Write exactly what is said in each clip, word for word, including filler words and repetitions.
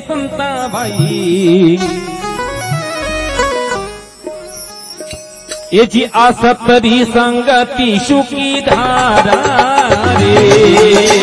संता भाई। ये जी आसतरी संगति सुखी धारा रे।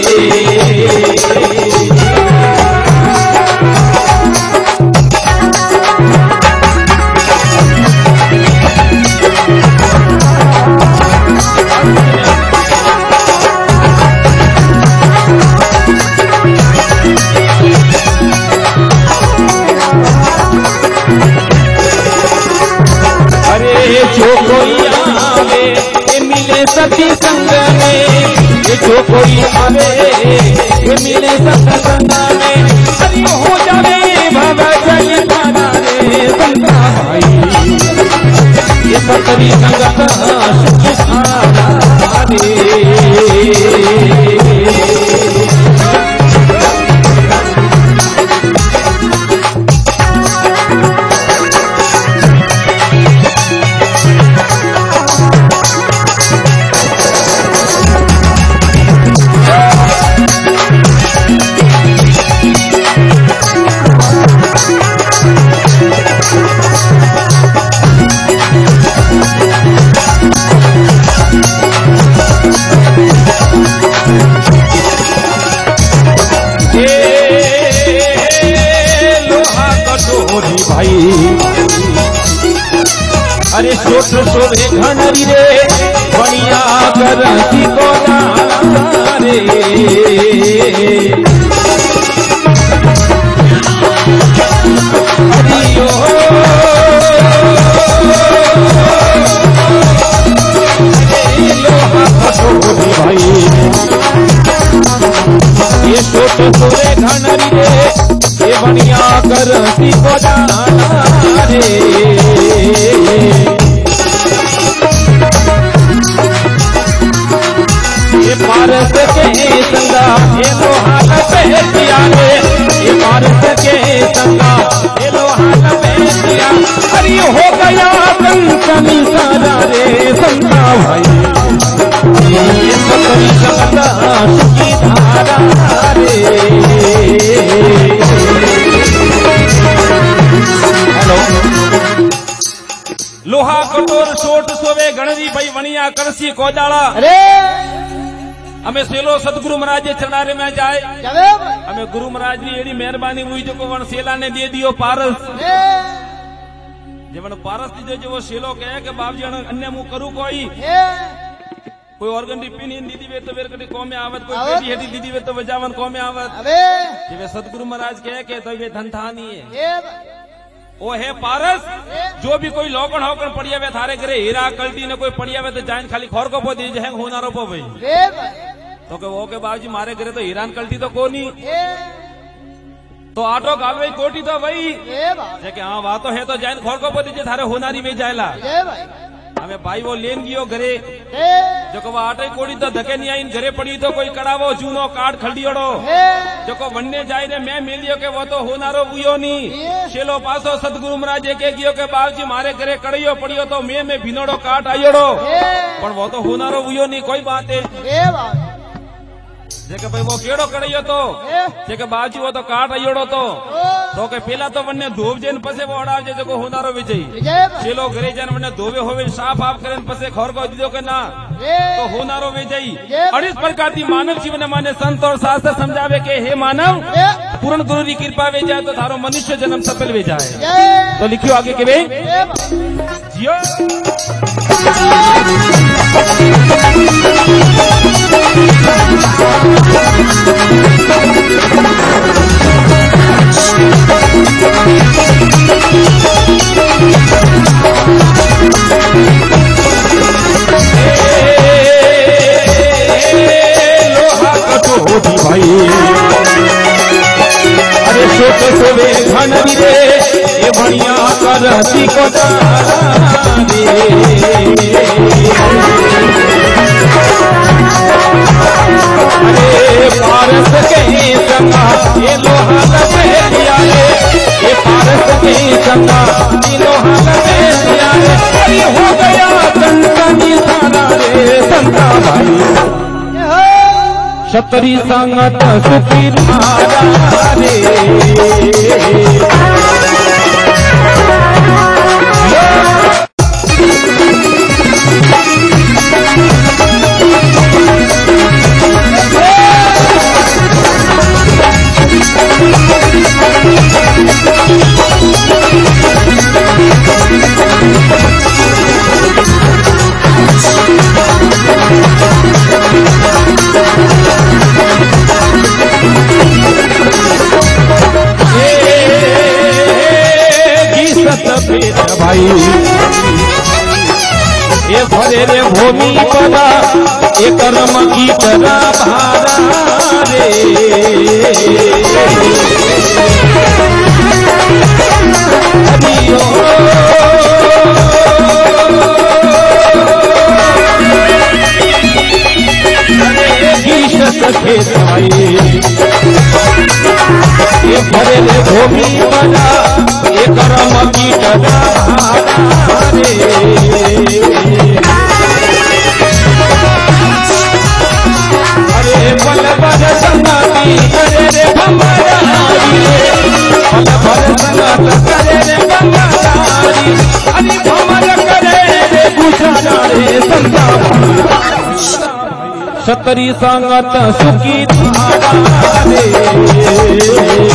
जो कोई आवे ये मिले सती संग में, ये जो कोई आवे ये मिले सत्संग में, हरि हो जावे भव जय धारा रे संता भाई। ये सतरी संगत सुख धारा रे। अरे सोच सोवे घनरी रे बढ़िया करती को रे। हरियो लोहा कटोरी भाई। ये सोच सोवे घनरी रे ये बढ़िया करती को रे। ये पारस के संगा ये लोहा लपे दिया रे। ये पारस के संगा ये लोहा लपे दिया। हरि हो गया कंकनी सारा रे संता भाई। ये सतरी संगता सुखी धारा रे। लोहा कटोर सोट सोवे गणरी भाई वणिया करसी कोजाला। अरे हमें सेलो सदगुरु महाराज जे चरणारे में जाए। हमें गुरु महाराज जी एड़ी मेहरबानी हुई जो वन सेला ने दे दियो पारस। जब पारस दीजो जो वो सेलो कहे कि बाप जी अन्य मुंह करू कोई कोई ऑर्गन डी पिन दीदी वे तो वेर कटी को में आवत, कोई पेटी हेडी दीदी वे तो बजावन को में आवत। जब सदगुरु महाराज कहे के तो ये धन नहीं है। ओ है पारस जो भी कोई लोकन होकन पड़िया वे थारे करे हीरा कल्टी ने कोई पड़िया वे तो जान खाली खोर को पो दी जहें होना रो पो भाई। तो के वो के बाबूजी मारे करे तो हीरान कल्टी तो कोनी तो आटो गावे कोटी तो भाई जे हाँ वहां तो है तो जान खोर को पो दीजिए थारे होनारी में जायला। हमें भाई वो लेन गियो घरे जो को आटे कोड़ी तो धके नहीं आई घरे पड़ी तो कोई कड़ावो चूनो काट खड़ियोड़ो जो को वन्ने जाए रे मैं मिलियो के वो तो होनारो बुयो नी। शेलो पासो सदगुरु महाराज के गियो के बाबूजी मारे घरे कड़ियो पड़ियो तो मैं में भिनोड़ो काट आयोड़ो पर वो तो होनारो बुयो नी। कोई बात है जेके भाई वो केड़ो कड़ियो तो जेके बाबूजी वो तो काट आयोड़ो तो तो के पहला तो वन्ने धोब जेन पसे वो अड़ावजे जो होनारो विजय। शेलो घरे जन वन्ने धोवे होवे साफ आप करेन पसे खोर को दीदो के ना तो होनारो विजय। और इस प्रकार की मानव जीवन माने संत और शास्त्र समझावे के हे मानव पूर्ण गुरु की कृपा वे जाए तो थारो मनुष्य जन्म सफल वे जाए। तो लिखियो आगे के वे जियो लोहा कटोरी भाई। अरे सोच सोवे घनरी रे ये बढ़िया करती को अरे पारस के संगा ये लोहा लपे दिया रे। ये पारस के संगा ये लोहा लपे दिया रे। हरि हो गया कंकनी सारा रे संता भाई। सतरी संगत सुखी धारा रे भाई ये भरे रे भूमि पदा ये कर्म की तरह भारा रे खेत भाई ये भरे रे भूमि पदा ये कर्म की तरह रे अरे बल भर संगति करे रे भमरारी बल भर संगत करे रे भमरारी अरे भमर करे रे गुजारा रे संता सतरी संगत सुखी धारा रे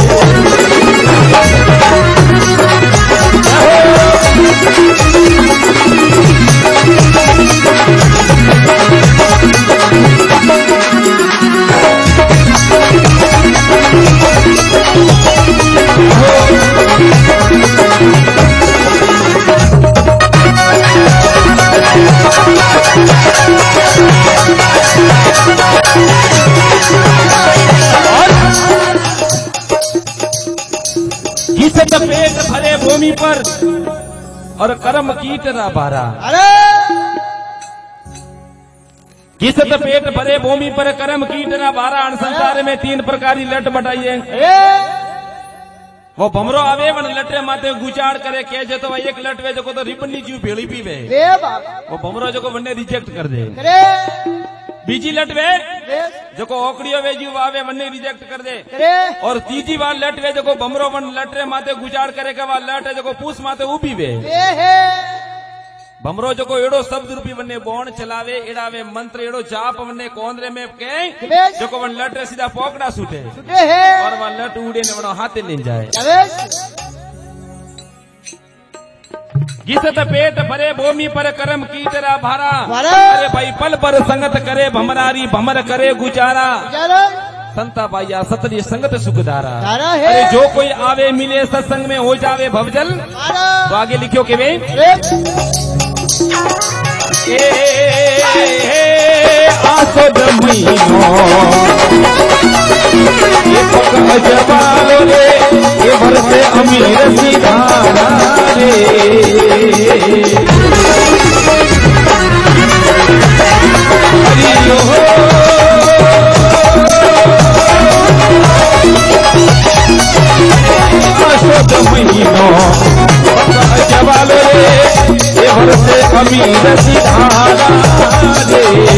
पेट भरे भूमि पर और कर्म कीट ना बारा अरे किसत पेट भरे भूमि पर कर्म कीट ना बारा संसार में तीन प्रकार की लट बटाइए वो भमरो आवे वन लटे माते गुचाड़ करे के जो तो एक लट वे जो तो रिपनी जीव भेड़ी पीवे वो भमरो जो वन्ने रिजेक्ट कर दे बीजी लट वे जो ओकड़ियो वे जीव आवे वन्ने रिजेक्ट कर दे और तीजी बार लट वे जो भमरो वन लटरे माते गुचाड़ करे के बाद लट जो पूस माते उबी वे भमरो जो एड़ो शब्द रूपी वन्ने बोण चलावे एड़ावे मंत्र एड़ो जाप वन्ने कोंदरे में के जो वन लटरे सीधा पोकड़ा सूटे और वन लट उड़े ने वनो हाथे ले जाए घिसत पेट भरे भूमि पर कर्म कीटरा भारा अरे भाई पल पर संगत करे भमरारी भमर करे गुजारा संता पाइया सतरी संगत सुखदारा अरे जो कोई आवे मिले सत्संग में हो जावे भवजल तो आगे लिखियो के वे आसोद महीनो ये पक जवालो रे ये भरते अमीर सिधारा रे हरियो आसोद महीनो पक जवालो रे ये भरते अमीर सिधारा रे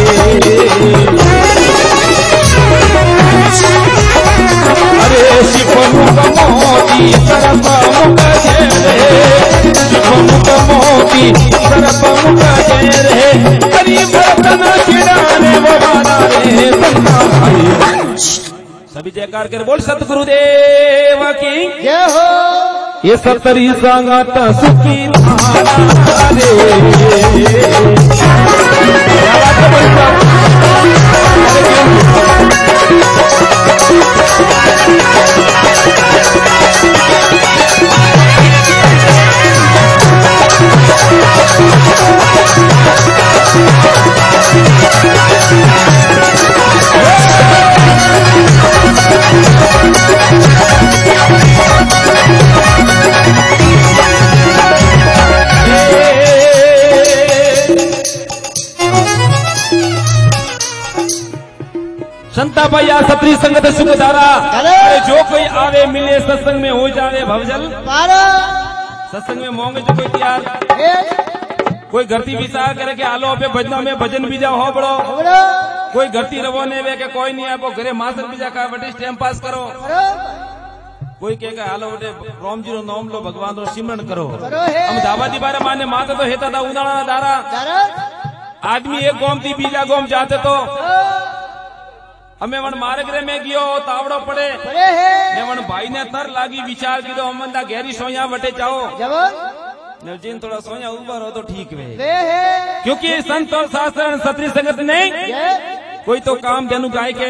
अरे शिवमुख मोती सरप मुख रे शिवमुख मोती सरप मुख रे हरि बर्तन खिड़ाने वाला रे संता भाई सभी जयकार कर बोल सतगुरुदेव की जय हो ये सतरी संगत सुखी धारा रे संता भैया सतरी संगत सुखदारा अरे जो कोई आवे मिले सत्संग में हो जावे भवजल सत्संग में मोंगे जो कोई तैयार कोई घरती विचार करे के आलो पे भजना में भजन बीजा हो बड़ो, कोई घरती रवो ने वे के कोई नहीं आपो घरे मास्टर बीजा का बटी टाइम पास करो, कोई कहे हालो बटे राम जी रो नाम लो भगवान रो सिमरन करो। हम दावा दी बारे माने माते तो हेता था उनाळा दारा आदमी एक गोम थी बीजा गोम जाते तो हमें वन मार्ग रे में गयो तावड़ो पड़े ने वन भाई ने तर लागी विचार की तो हम घेरी सोया बटे जाओ जिन थोड़ा सोया ऊपर हो तो ठीक वे, क्योंकि संत और शास्त्र सत्री संगत नहीं कोई तो काम जनु गाय के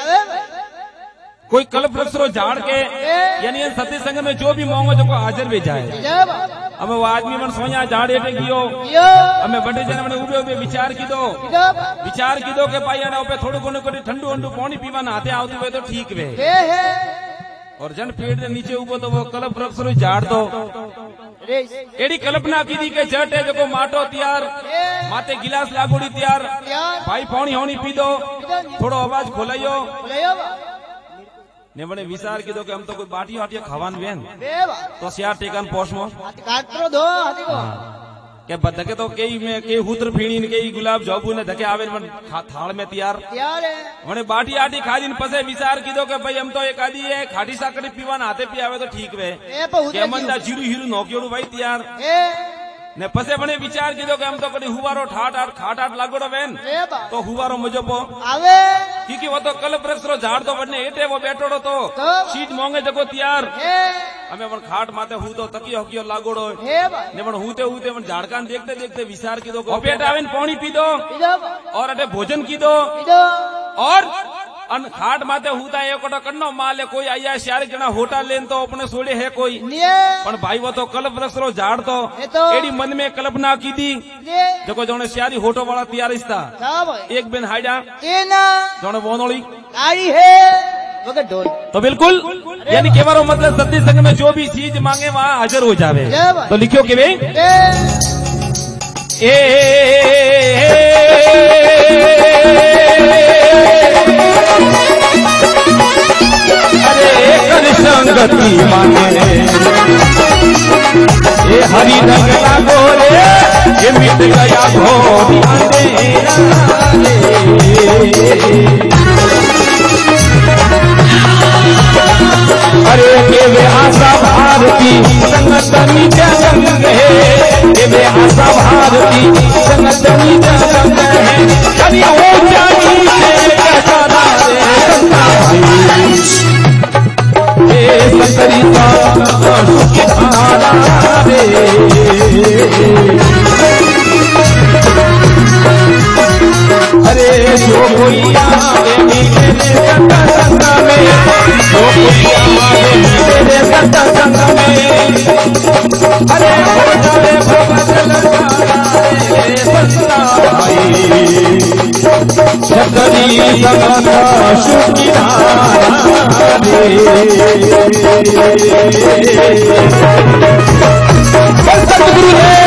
कोई कल्प वृक्ष रो झाड़ के यानी सती संगत में जो भी मांगो जो को हाजिर भी जाए। हमें वो आदमी मन सोया झाड़ एटे गियो हमें बड़े जन मैंने उबे उबे विचार की दो विचार की दो के भाई ना ऊपर थोड़ो कोनो कोई ठंडू ठंडू पानी पीवा नहाते आवते हुए तो ठीक वे, और जन पेड़ के नीचे उबो तो वो कल्प वृक्ष रो झाड़ दो एडी कल्पना की दी के जट है जो माटो तैयार माते गिलास लागोड़ी तैयार भाई पानी होनी पी दो थोड़ो आवाज खोलाइयो ने बने विचार की दो कि हम तो कोई बाटी वाटिया खावान बेन तो सियार टेकन पोषमो के बदके तो कई में कई हुत्र फीणी ने कई गुलाब जाबू ने धके आवे मन थाल में तैयार तैयार है मने बाटी आटी खादीन पसे विचार की दो के भाई हम तो एक आदि है खाटी साकड़ी पीवान आते पी आवे तो ठीक वे के मन दा जीरू हीरू नोकियोड़ू भाई तैयार ने पसे बने विचार की दो कि हम तो कड़ी हुवारो ठाट आठ खाट आठ लागोड़ो वेन तो हुवारो मुझे पो आवे क्योंकि वो तो कल वृक्ष रो झाड़ तो बने एटे वो बैठोड़ो तो सीट मोंगे जगो तैयार हमें मन खाट माते हूँ तो तकियो हकियो लागोड़ो ने मन हूते हूते मन झाड़कान देखते देखते विचार की दो पेट आवे पानी पी दो और अटे भोजन की दो और अन खाट माते हुता एक कन्नो माले कोई आया चार जना होटा लेन तो अपने सोड़े है कोई पण भाई वो तो कल्प वृक्ष रो झाड़ तो एडी मन में कल्पना की दी देखो जोने सियारी होटो वाला तैयार इसता एक बिन हाइडा जोने बोनोली आई है तो बिल्कुल यानी केवरो मतलब सत्य संग में जो भी चीज मांगे वहाँ हाजिर हो जावे। तो लिखियो के भाई संगति मांगे ये हरि रंग लागो रे ये मिट गया घोरी अरे के वे आशा भारती संगतनी जंग है के वे आशा भारती संगतनी जंग है कभी हो जानी से कहता रे सरिता अरे जो कोई आवे मेरे संग संग में जो कोई आवे मेरे संग संग में अरे हो जावे भगत रे संता भाई छतरी सदा सुखिदारा रे सतगुरु